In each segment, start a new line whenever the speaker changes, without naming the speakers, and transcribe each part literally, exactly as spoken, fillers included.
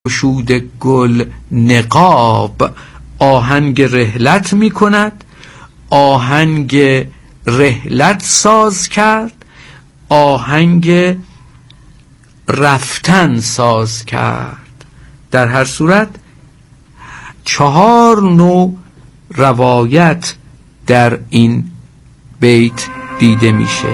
گشود گل نقاب آهنگ رحلت می کند، آهنگ رحلت ساز کرد، آهنگ رفتن ساز کرد. در هر صورت چهار نوع روایت در این بیت دیده میشه.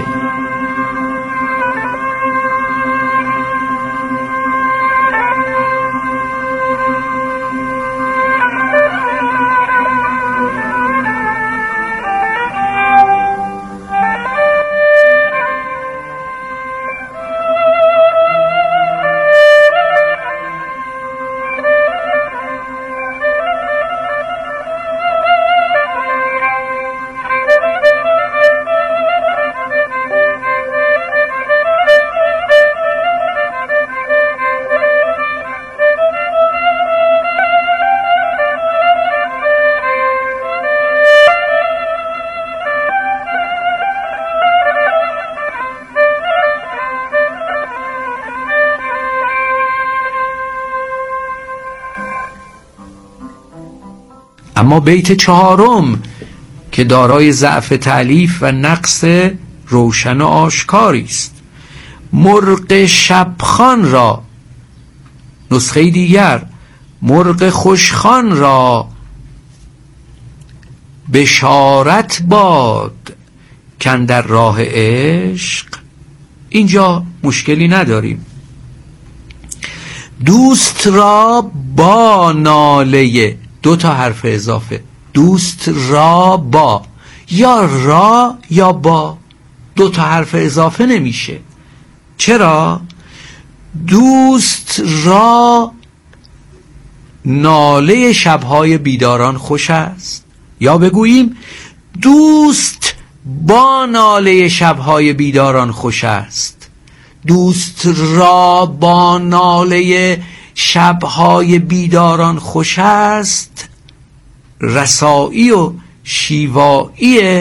اما بیت چهارم که دارای ضعف تألیف و نقص روشن و آشکاری است. مرغ شبخوان را، نسخه دیگر، مرغ خوشخوان را بشارت باد کاندر راه عشق. اینجا مشکلی نداریم. دوست را با ناله، دو تا حرف اضافه، دوست را با، یا را یا با، دو تا حرف اضافه نمیشه. چرا؟ دوست را ناله شبهای بیداران خوش است، یا بگوییم دوست با ناله شبهای بیداران خوش است. دوست را با ناله شبهای بیداران خوش است رسایی و شیوایی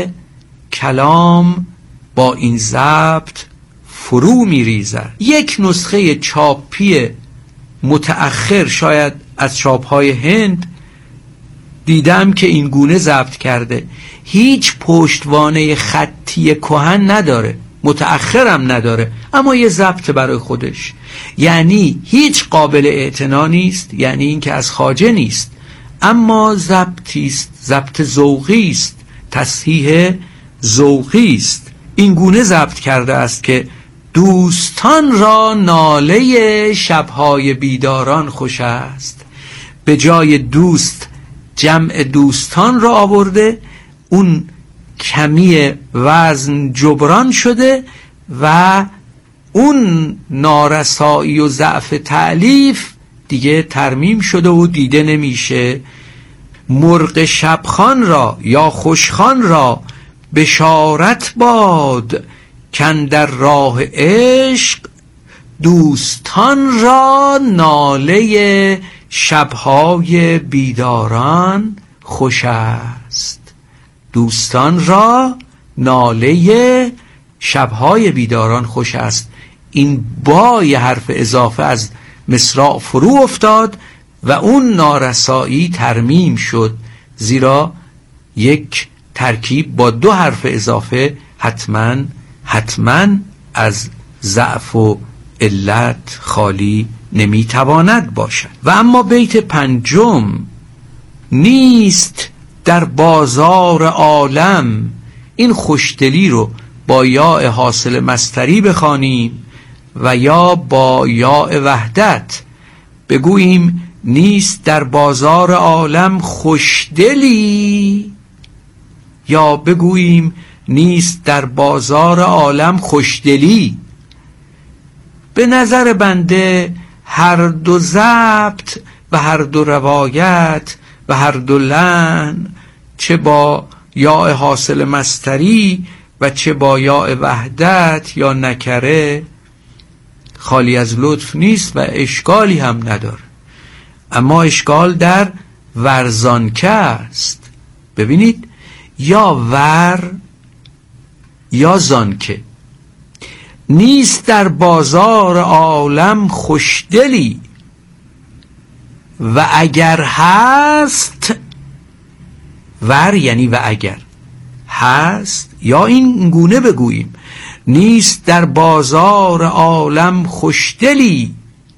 کلام با این ضبط فرو می ریزد. یک نسخه چاپی متأخر، شاید از چاپهای هند، دیدم که این گونه ضبط کرده. هیچ پشتوانه خطی کهن نداره، متأخرم نداره، اما یه ضبط برای خودش. یعنی هیچ قابل اعتنا نیست، یعنی این که از خواجه نیست، اما ضبطی است، ضبط ذوقی است، تصحیح ذوقی است. این گونه ضبط کرده است که دوستان را ناله شبهای بیداران خوش است. به جای دوست جمع دوستان را آورده، اون کمی وزن جبران شده و اون نارسایی و ضعف تألیف دیگه ترمیم شده و دیده نمیشه. مرغ شبخوان را یا خوشخوان را بشارت باد کاندر راه عشق، دوستان را ناله شبهای بیداران خوش است. دوستان را ناله شبهای بیداران خوش است. این با یه حرف اضافه از مصرع فرو افتاد و اون نارسایی ترمیم شد، زیرا یک ترکیب با دو حرف اضافه حتما حتما از ضعف و علت خالی نمیتواند باشد. و اما بیت پنجم، نیست در بازار عالم، این خوشدلی رو با یاء حاصل مصدری بخوانیم و یا با یاء وحدت بگوییم نیست در بازار عالم خوشدلی، یا بگوییم نیست در بازار عالم خوشدلی. به نظر بنده هر دو ضبط و هر دو روایت و هر دو لحن، چه با یاء حاصل مصدری و چه با یاء وحدت یا نکره، خالی از لطف نیست و اشکالی هم نداره. اما اشکال در ورزانکه است. ببینید، یا ور یا زانکه. نیست در بازار عالم خوشدلی، و اگر هست، ور یعنی و اگر هست، یا این گونه بگوییم نیست در بازار عالم خوشدلی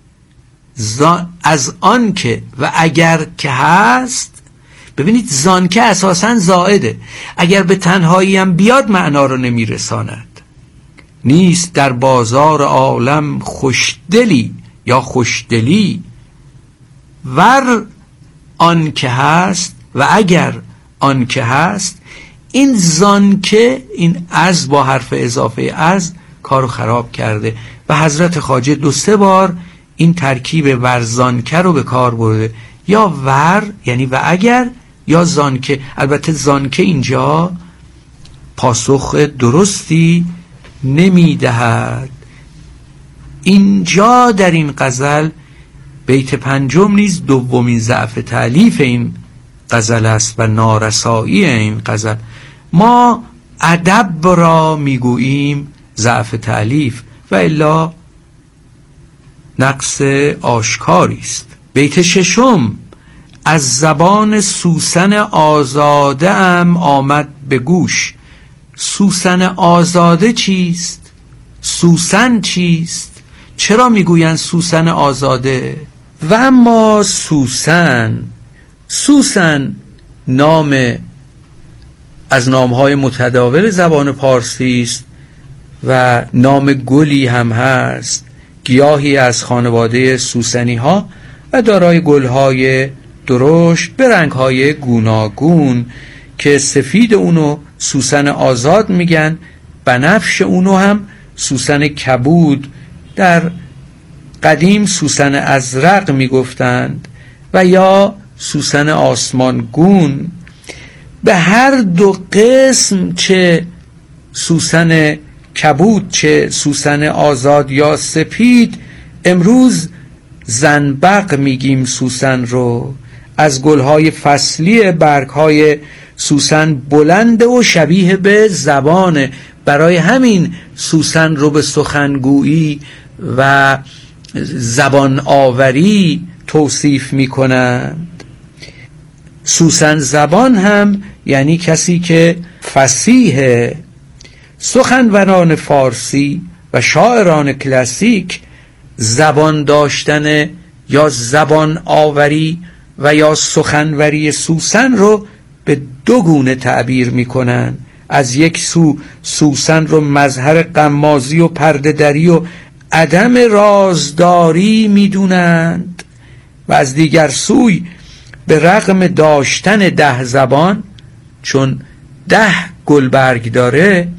از آن که و اگر که هست. ببینید زان که اساساً زائده، اگر به تنهایی هم بیاد معنا رو نمیرساند. نیست در بازار عالم خوشدلی یا خوشدلی ور آن که هست و اگر آن که هست. این زان که، این از با حرف اضافه از کارو خراب کرده و حضرت خواجه دو سه بار این ترکیب ورزانکه رو به کار برده، یا ور یعنی و اگر، یا زانکه. البته زانکه اینجا پاسخ درستی نمیدهد. اینجا در این غزل بیت پنجم نیز دومین ضعف تألیف این غزل است و نارسایی این غزل. ما ادب را میگوییم ضعف تألیف و الا نقص آشکاری است. بیت ششم: از زبان سوسن آزاده ام آمد به گوش. سوسن آزاده چیست؟ سوسن چیست؟ چرا میگویند سوسن آزاده؟ و اما سوسن، سوسن نام از نامهای متداول زبان پارسی است و نام گلی هم هست، گیاهی از خانواده سوسنی ها و دارای گلهای درشت به رنگهای گوناگون که سفید اونو سوسن آزاد میگن، بنفش اونو هم سوسن کبود، در قدیم سوسن ازرق میگفتند و یا سوسن آسمانگون. به هر دو قسم، چه سوسن کبود چه سوسن آزاد یا سپید، امروز زنبق میگیم سوسن رو. از گلهای فصلی برگهای سوسن بلند و شبیه به زبانه، برای همین سوسن رو به سخنگویی و زبان آوری توصیف میکنند. سوسن زبان هم یعنی کسی که فصیح. سخنوران فارسی و شاعران کلاسیک زبان داشتن یا زبان آوری و یا سخنوری سوسن رو به دو گونه تعبیر میکنن. از یک سو سوسن رو مظهر غمازی و پرده دری و عدم رازداری میدونند و از دیگر سوی به رغم داشتن ده زبان، چون ده گلبرگ داره،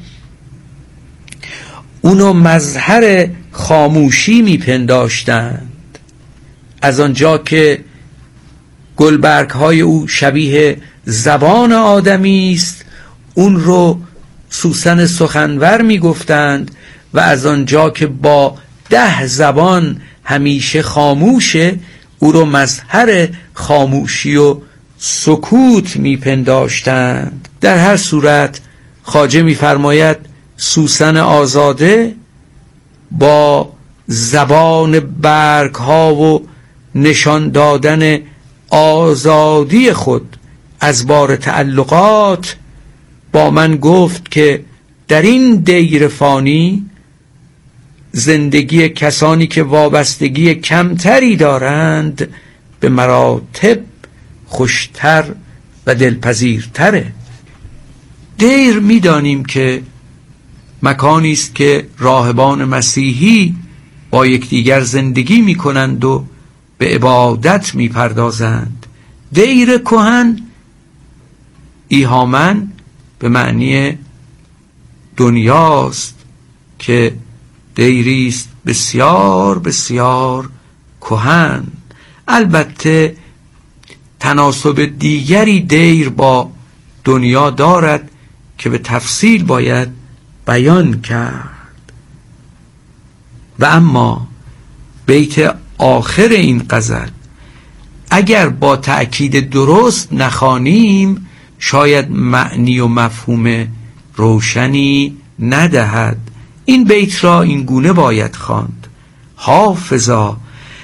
اونو مظهر خاموشی میپنداشتند. از آنجا که گلبرگ های او شبیه زبان آدمی است، اون رو سوسن سخنور میگفتند و از آنجا که با ده زبان همیشه خاموشه، او رو مظهر خاموشی و سکوت میپنداشتند. در هر صورت خواجه میفرماید سوسن آزاده با زبان برگ ها و نشان دادن آزادی خود از بار تعلقات با من گفت که در این دیر فانی زندگی کسانی که وابستگی کمتری دارند به مراتب خوشتر و دلپذیرتره. دیر میدانیم که مکانی است که راهبان مسیحی با یکدیگر زندگی میکنند و به عبادت میپردازند. دیر کهن ایهامن به معنی دنیاست که دیری است بسیار بسیار کهن. البته تناسب دیگری دیر با دنیا دارد که به تفصیل باید بیان کرد. و اما بیت آخر این غزل اگر با تأکید درست نخوانیم شاید معنی و مفهوم روشنی ندهد. این بیت را این گونه باید خواند: حافظا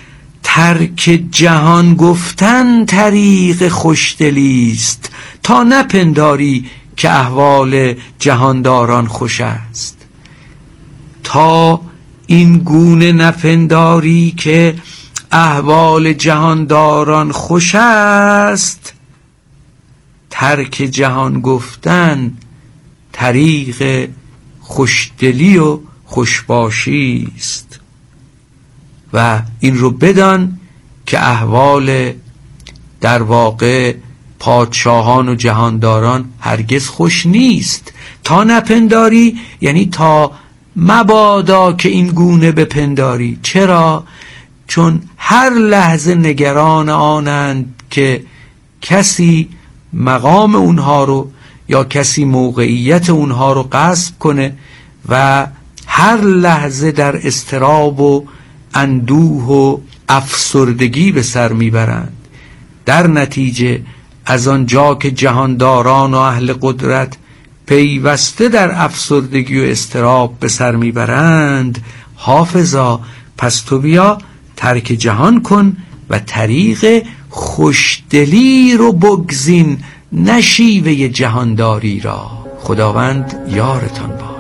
ترک جهان گفتن طریق خوشدلیست، تا نپنداری که احوال جهانداران خوش است. تا این گونه نپنداری که احوال جهانداران خوش است، ترک جهان گفتن طریق خوشدلی و خوشباشی است. و این رو بدان که احوال در واقع پادشاهان و جهانداران هرگز خوش نیست. تا نپنداری یعنی تا مبادا که این گونه بپنداری. چرا؟ چون هر لحظه نگران آنند که کسی مقام اونها رو یا کسی موقعیت اونها رو غصب کنه و هر لحظه در اضطراب و اندوه و افسردگی به سر میبرند. در نتیجه از آنجا که جهانداران و اهل قدرت پیوسته در افسردگی و اضطراب به سر میبرند، حافظا پس تو بیا ترک جهان کن و طریق خوشدلی رو بگزین، نه شیوه جهانداری را. خداوند یارتان باد.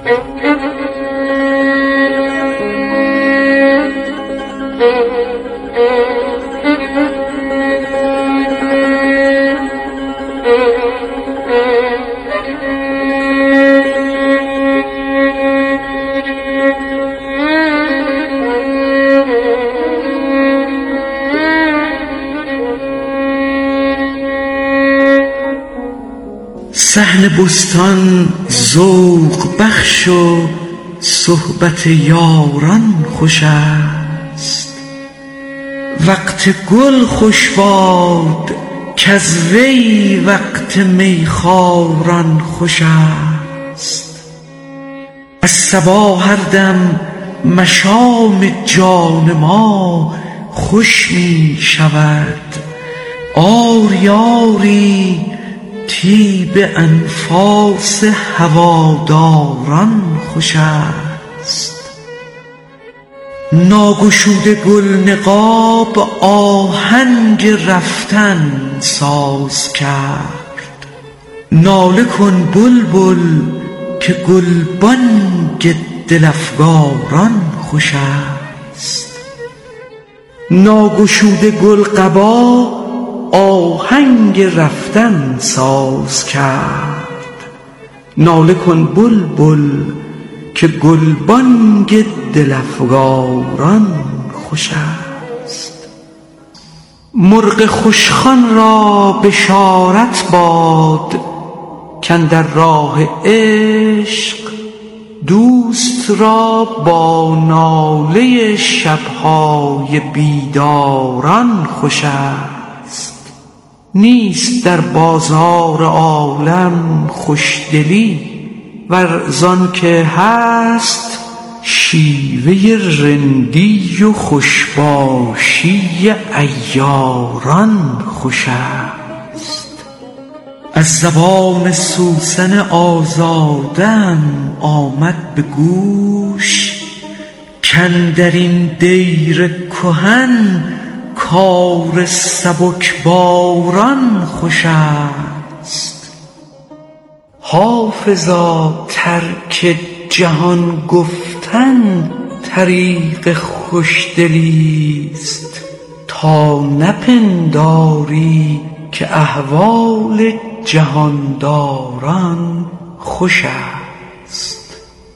صحن بستان ذوق بخش و صحبت یاران خوش است، وقت گل خوش باد کز وی وقت میخواران خوش است. از صبا هر دم مشام جان ما خوش می شود، آری آری طیب انفاس هواداران خوش است. ناگشوده گل نقاب آهنگ رفتن ساز کرد، ناله کن بلبل که گلبانگ دل افگاران خوش است. ناگشوده گل قبا آهنگ رفتن ساز کرد، ناله کن بلبل که گلبانگ دل افگاران خوش است. مرغ خوشخوان را بشارت باد کاندر راه عشق دوست را با ناله شبهای بیداران خوش است. نیست در بازار عالم خوشدلی، ور زان که هست شیوه رندی و خوشباشی عیاران خوش است. از زبان سوسن آزادم آمد به گوش کاندر این دیر کهن کار سبکباران خوش است. حافظا ترک جهان گفتن طریق خوشدلیست، تا نپنداری که احوال جهانداران خوش است.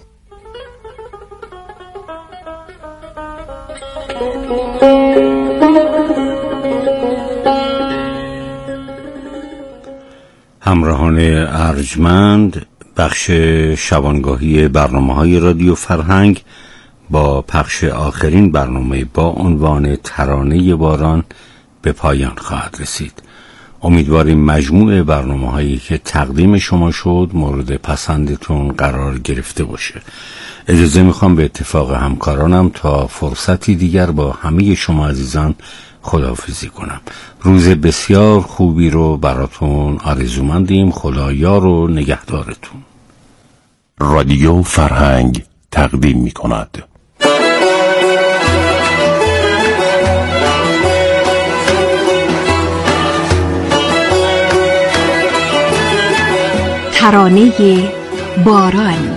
همراهان ارجمند، بخش شبانگاهی برنامه‌های رادیو فرهنگ با پخش آخرین برنامه با عنوان ترانه باران به پایان خواهد رسید. امیدواریم مجموع برنامه‌هایی که تقدیم شما شد مورد پسندتون قرار گرفته باشه. اجازه میخوام به اتفاق همکارانم تا فرصتی دیگر با همه شما عزیزان خداحافظی کنم. روز بسیار خوبی رو براتون آرزومندیم. خدا یار و نگهدارتون.
رادیو فرهنگ تقدیم می‌کند.
ترانه باران.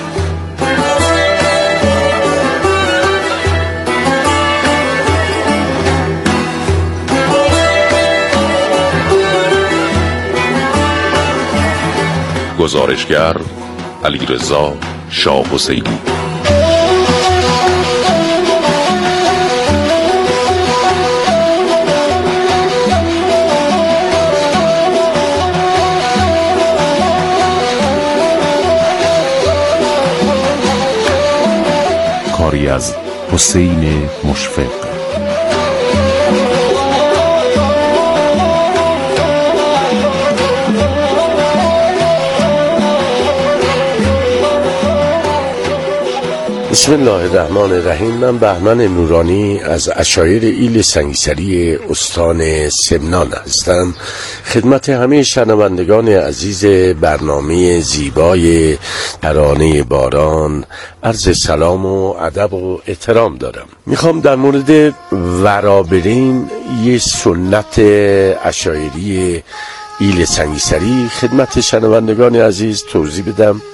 گزارشگر علیرضا شاه حسینی. کاری از حسین مشفق.
بسم الله الرحمن الرحیم. من بهمن نورانی از عشایر ایل سنگیسری استان سمنان هستم. خدمت همه شنوندگان عزیز برنامه زیبای ترانه باران عرض سلام و ادب و احترام دارم. میخوام در مورد ورابرین یه سنت عشایری ایل سنگیسری خدمت شنوندگان عزیز توضیح بدم.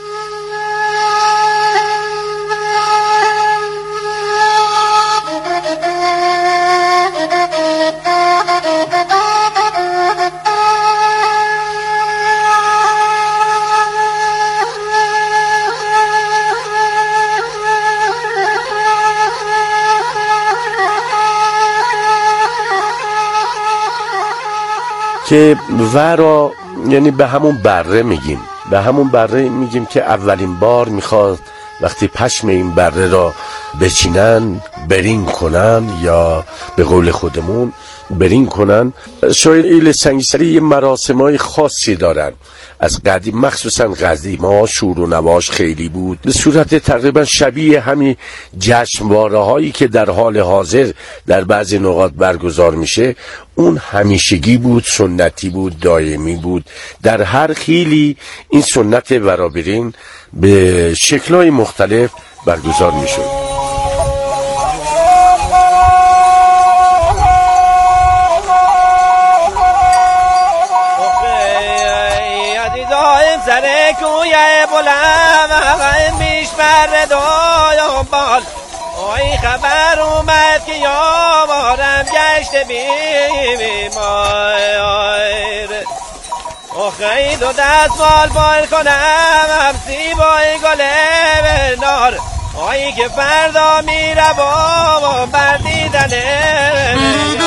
که ورا یعنی به همون بره میگیم به همون بره میگیم که اولین بار میخواد وقتی پشم این بره را بچینن برین کنن یا به قول خودمون برین کنن. شاید ایل سنگیسری یه مراسمای خاصی دارن از قدیم، مخصوصا قدیما شور و نواش خیلی بود به صورت تقریبا شبیه همین جشنواره هایی که در حال حاضر در بعضی نقاط برگزار میشه. اون همیشگی بود، سنتی بود، دائمی بود. در هر خیلی این سنت ورابرین به شکل‌های مختلف برگزار میشد.
سر کوی بلند میش بر دایم بال آی خبر اومد که یاوارم گشت بیمار آخی دو دست مال بال کنم سیبای گل نار آی که فردا میره بابا بردیدنه.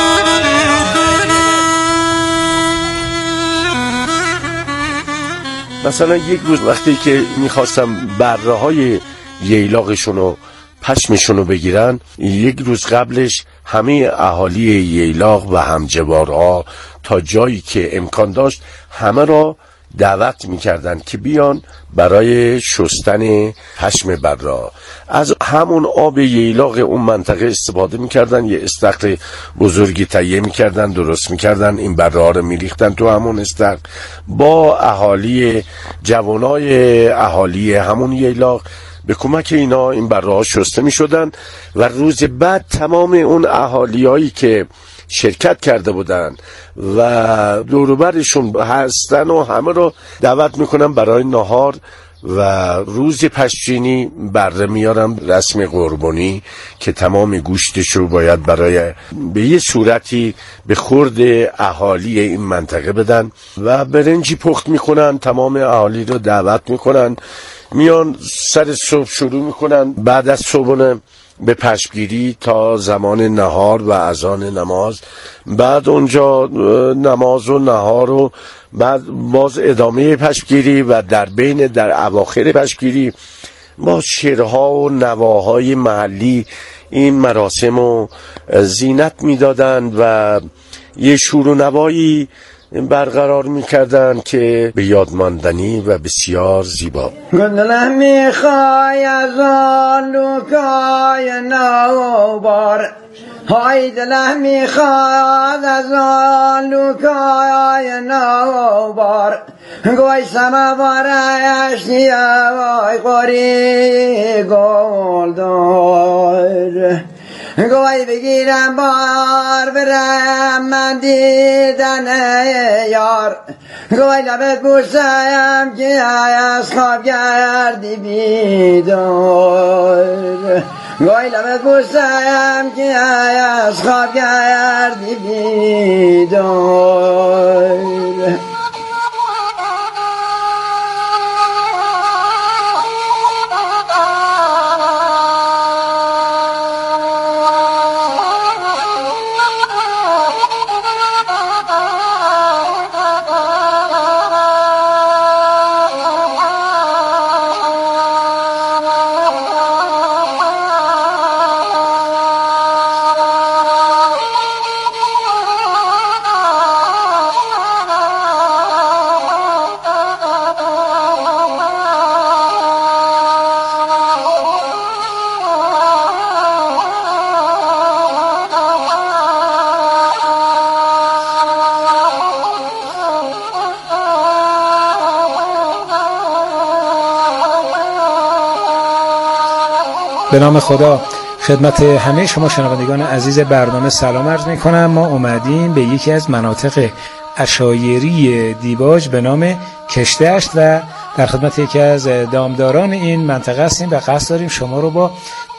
مثلا یک روز وقتی که میخواستم بره های ییلاقشون و پشمشون رو بگیرن، یک روز قبلش همه اهالی ییلاق و همجوارها تا جایی که امکان داشت همه را دعوت میکردن که بیان برای شستن پشم بره. از همون آب ییلاق اون منطقه استفاده میکردن، یه استخر بزرگی تهیه میکردن، درست میکردن، این بره ها رو میریختن تو همون استخر با اهالی جوانای اهالی همون ییلاق به کمک اینا این بره ها شسته میشدن و روز بعد تمام اون اهالی هایی که شرکت کرده بودن و دوروبرشون هستن و همه رو دعوت میکنن برای نهار و روز پشچینی بره میارم رسم قربانی که تمام گوشتشو باید برای به یه صورتی به خورد اهالی این منطقه بدن و برنجی پخت میکنن. تمام اهالی رو دعوت میکنن، میان سر صبح شروع میکنن بعد از صبحونه به پشمگیری تا زمان نهار و اذان نماز. بعد اونجا نماز و نهار و بعد باز ادامه پشمگیری و در بین در اواخر پشمگیری با شعرها و نواهای محلی این مراسم رو زینت میدادند و یه شور و نوایی برقرار میکردن که به یادماندنی و بسیار زیبا.
گندلم میخوای از آلوکای نوبار های دلم میخواد از آلوکای نوبار گوی سموارش نیای قوری گلدار گوی بگیرم بار برم من دیدن یار گوی لبت بوسم که از خواب گردی بیدار گوی لبت بوسم که از خواب گردی بیدار
به نام خدا خدمت همه شما شنوندگان عزیز برنامه سلام عرض می کنم. ما اومدیم به یکی از مناطق عشایری دیباج به نام کشتهشت و در خدمت یکی از دامداران این منطقه هستیم و قصد داریم شما رو با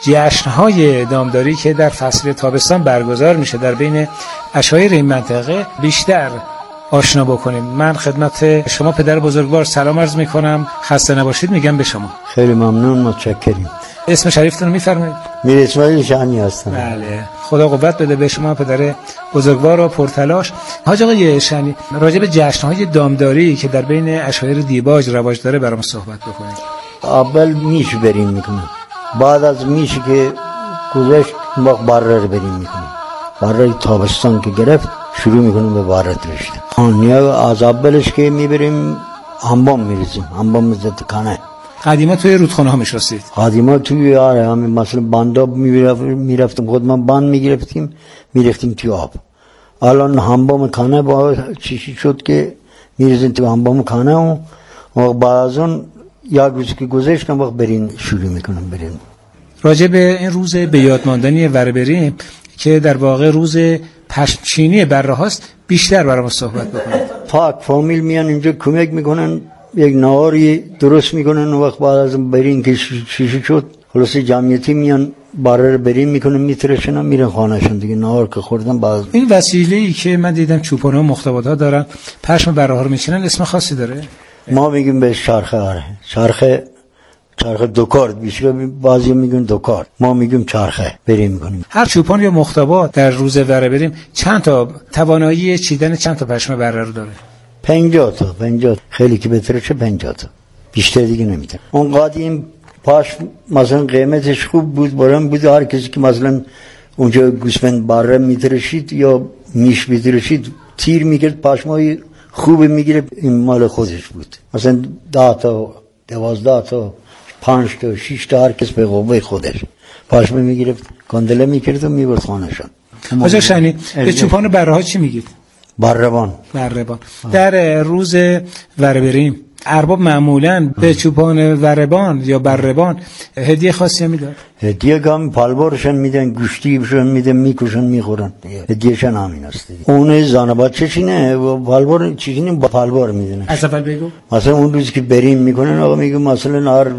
جشن‌های دامداری که در فصل تابستان برگزار میشه در بین عشایر این منطقه بیشتر آشنا بکنیم. من خدمت شما پدر بزرگوار سلام عرض می کنم. خسته نباشید میگم به شما.
خیلی ممنون، متشکرم.
اسم شریفتون رو میفرمایید؟
میر اسماعیل شانی هستم.
بله، خدا قوت بده به شما پدر بزرگوار و پرتلاش. حاج آقای شانی، راجع به جشن‌های دامداری که در بین عشایر دیباج رواج داره برام صحبت بکنید.
اول میش بریم میکنم، بعد از میشی که گذشت ما بره رو بریم میکنیم. بره تابستان که گرفت شروع میکنیم به بره رشته. آنیا از اولش که میبریم انبام میریزیم، انبام میزد کنه.
قدیما توی رودخانه ها میشستید؟
قدیما توی آره همین مثلا بنداب میرفتیم، خود من بند میگرفتیم میرفتیم توی آب. الان انبام کنه با چیشی شد که میریزیم توی انبام کنه و بعد از اون یک روز که گذشتم وقت برین شروع میکنم برین.
راجع به این روز به یاد ماندنی ور بریم که در واقع روز پشمچینی بره هاست بیشتر برام صحبت بکنید.
پاک فامیل میان اینجا کمک میکنن، یک نهاری درست میکنن و وقت بعد از برین که شیشه شد خلاص جمعیتی میان بره رو برین میکنن میترشن و میرن خانهشون دیگه. نهار که خوردن بعد
این وسیله‌ای که من دیدم چوپان ها مختبات ها دارن پشم بره ها رو میچینن اسم خاصی داره؟
ما میگیم به چرخه. آره چرخه، چرخه دوکارد بیشتر، بعضی میگن دوکارد، ما میگیم چرخه بریم میکنیم.
هر چوپان یا مختبات در روز بره بریم چند تا توانایی چیدن چند تا پشم بره رو داره؟
پنجاه تا. پنجاه خیلی که بهتره چه پنجاه تا، بیشتر دیگه نمیده. اون قدیم پاش مثلا قیمتش خوب بود، برام بود هر کسی که مثلا اونجا گوسفند بره میترشید یا میش میترشید تیر میگرد پاشمای خوب میگیره، این مال خودش بود. مثلا ده تا دوازده تا پنج تا شش تا هر کس به قوه خودش پاشمه میگرفت کندله میکرد و میبرد خانهشان.
حاج شانی به چوپان بره ها چی میگید؟
بره‌بان.
بره‌بان. در روز ور بریم ارباب معمولاً به چوپان وربان یا بره‌بان هدیه خاصی میدن؟
هدیه گام پالوارشون میدن، گوشتیشون میدن، میکشن میخورن. هدیهشون همین است. اون زن بچه‌شینه و پالوار چیزینه با پالوار میدن.
از اول بگو.
مثلا اون روز که بریم میکنن آقا میگه مثلا هر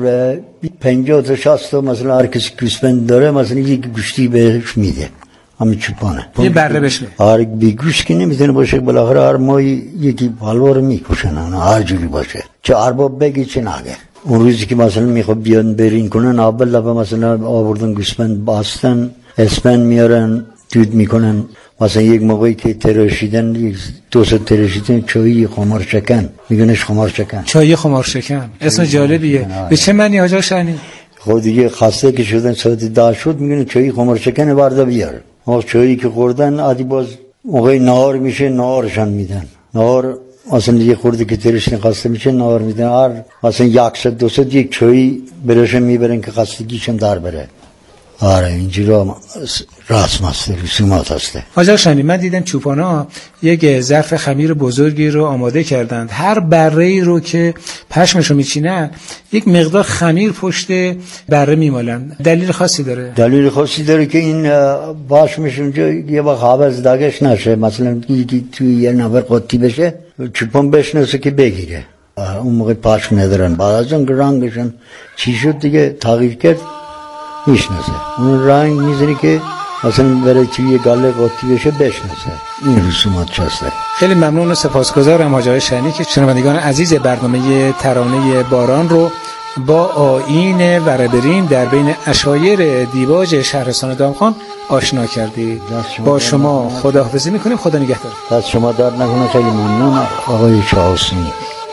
پنجاه تا شصت تا مثلا هر کسی گوسفند داره مثلا یک گوشتی بهش میده. همین چوپانه
یه بره بشه.
هر بیگوش که نمیتونه باشه، بالاخره هر ماه یکی پالوار میکشن هر جوری باشه، چه ارباب بگی چه نگه. اون روزی که مثلا میخواد بیان برین کنن اول لبه مثلا آوردن گوسفند باستن اسپن میارن دود میکنن. مثلا یک موقعی که تراشیدن دو سه تراشیدن چایی خمار شکن میگنش خمار شکن.
چایی خمار شکن اسم جالبیه. به چه معنی حاج شانی؟
خود دیگه خسته که شدن ساعت ده شد میگن چایی خمار شکن بردا بیار. ما چایی که خوردن عادی باز موقع نهار میشه نهارشان میدن. نهار مثلا یه خورده که ترشن خسته میشه نهار میدن. هر مثلا یک صد دو صد یک چایی براشون میبرن که خستگیشم در بره. آره اینجوری رسم است، رسومات هسته.
حاج شنی، من دیدم چوپانا یک ظرف خمیر بزرگی رو آماده کردند، هر بره‌ای رو که پشمش رو میچینن یک مقدار خمیر پشت بره میمالن. دلیل خاصی داره؟
دلیل خاصی داره که این پشمش اونجا یه وقت حوض داغش نشه، مثلا یکی توی یه نفر قاطی بشه چوپان بشناسه که بگیره. اون موقع پشم ندارن، بعد از اون رنگشون چی شد دیگه تغییر کرد میشناسه. اون رنگ میزنی که مثلا برای توی یه گاله قاطی بشه بشناسه. این رسومات چسته.
خیلی ممنون و سپاسگزارم حاج شنی که شنوندگان عزیز برنامه ترانه باران رو با آیین وربرین در بین عشایر دیباج شهرستان دامخان آشنا کردید. با شما خداحافظی میکنیم. خدا نگهدار.
دست شما در نکنه. خیلی ممنون آقای شاه حسینی.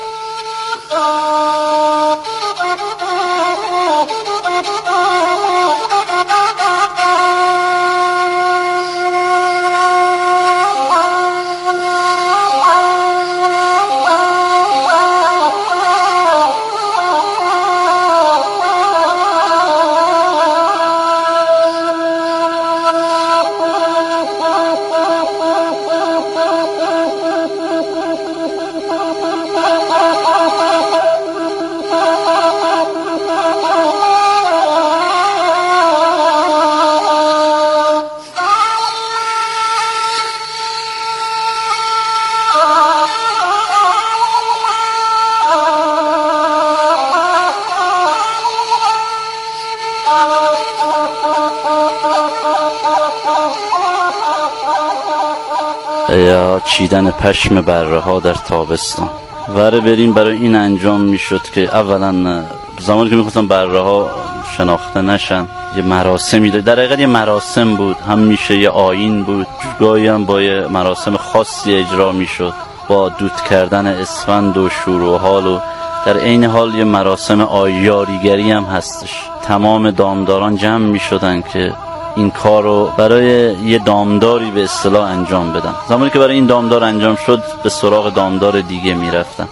یا چیدن پشم بره ها در تابستان. وره برین برای این انجام میشد که اولا زمانی که میخواستن بره ها شناخته نشن یه مراسمی داشت، در حقیقت یه مراسم بود، هم میشه یه آیین بود، گاهی هم با یه مراسم خاصی اجرا میشد با دود کردن اسفند و شور و حال، و در عین حال یه مراسم آیاریگری هم هستش. تمام دامداران جمع میشدن که این کار رو برای یه دامداری به اصطلاح انجام بدن. زمانی که برای این دامدار انجام شد به سراغ دامدار دیگه میرفتن.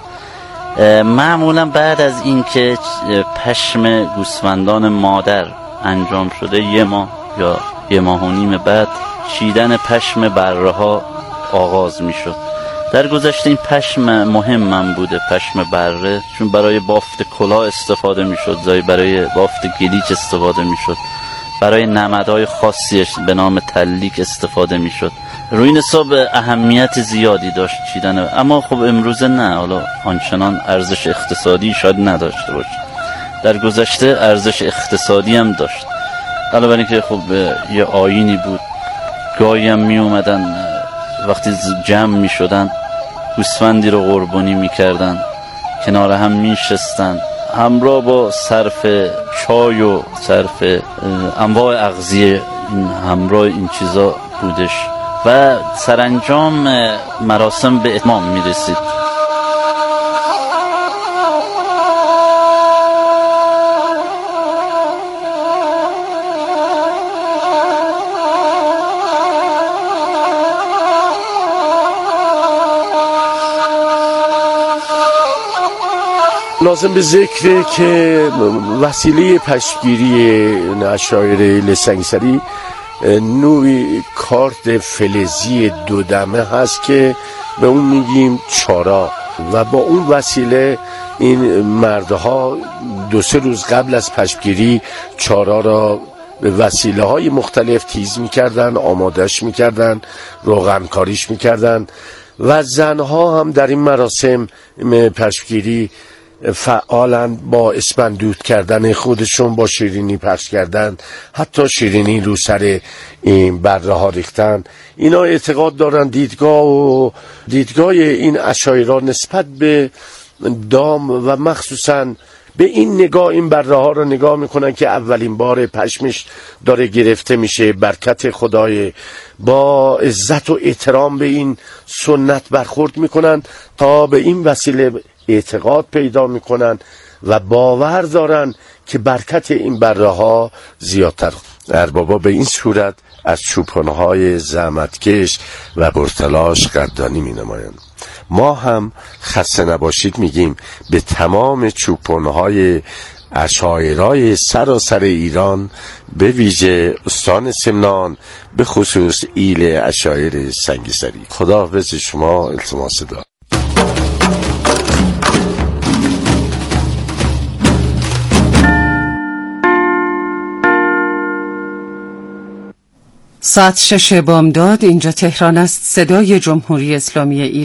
معمولا بعد از این که پشم گوسفندان مادر انجام شده یه ماه یا یه ماه و نیم بعد چیدن پشم بره ها آغاز میشد. در گذشته این پشم مهم بوده، پشم بره، چون برای بافت کلاه استفاده میشد، زای برای بافت گلیچ استفاده میشد، برای نمدهای خاصیش به نام تلیک استفاده میشد. روی این حساب اهمیت زیادی داشت چیدن، اما خب امروزه نه، حالا آنچنان ارزش اقتصادی شاید نداشته باشه. در گذشته ارزش اقتصادی هم داشت، علاوه بر اینکه خب یه آیینی بود. گاهی هم می اومدن وقتی جمع می شدن گوسفندی رو قربانی می کردن، کنار هم می شستن، همراه با صرف چای و صرف انواع اغذیه همراه این چیزا بودش و سرانجام مراسم به اتمام می رسید.
لازم به ذکره که وسیله پشمگیری عشایر لسنگسری نوعی کارد فلزی دودمه هست که به اون میگیم چارا و با اون وسیله این مردها دو سه روز قبل از پشمگیری چارا را به وسیله های مختلف تیز میکردن، آمادش میکردن، روغنکاریش میکردن و زنها هم در این مراسم پشمگیری فعالن، با اسپندود کردن خودشون، با شیرینی پخش کردن، حتی شیرینی رو سر این بره ها ریختن. اینا اعتقاد دارن دیدگاه و دیدگاه این عشایرا نسبت به دام و مخصوصا به این نگاه این بره ها رو نگاه میکنن که اولین بار پشمش داره گرفته میشه، برکت خدای، با عزت و احترام به این سنت برخورد میکنن تا به این وسیله اعتقاد پیدا میکنن و باور دارن که برکت این بره ها زیادتر. اربابا به این صورت از چوپانهای زحمتکش و برتلاش قدردانی می نمایند. ما هم خسته نباشید میگیم به تمام چوپانهای اشاعرای سراسر ایران، به ویژه استان سمنان، به خصوص ایل اشاعر سنگیسری. خداحافظ شما، التماس دارم.
ساعت شش بامداد، اینجا تهران است، صدای جمهوری اسلامی ایران.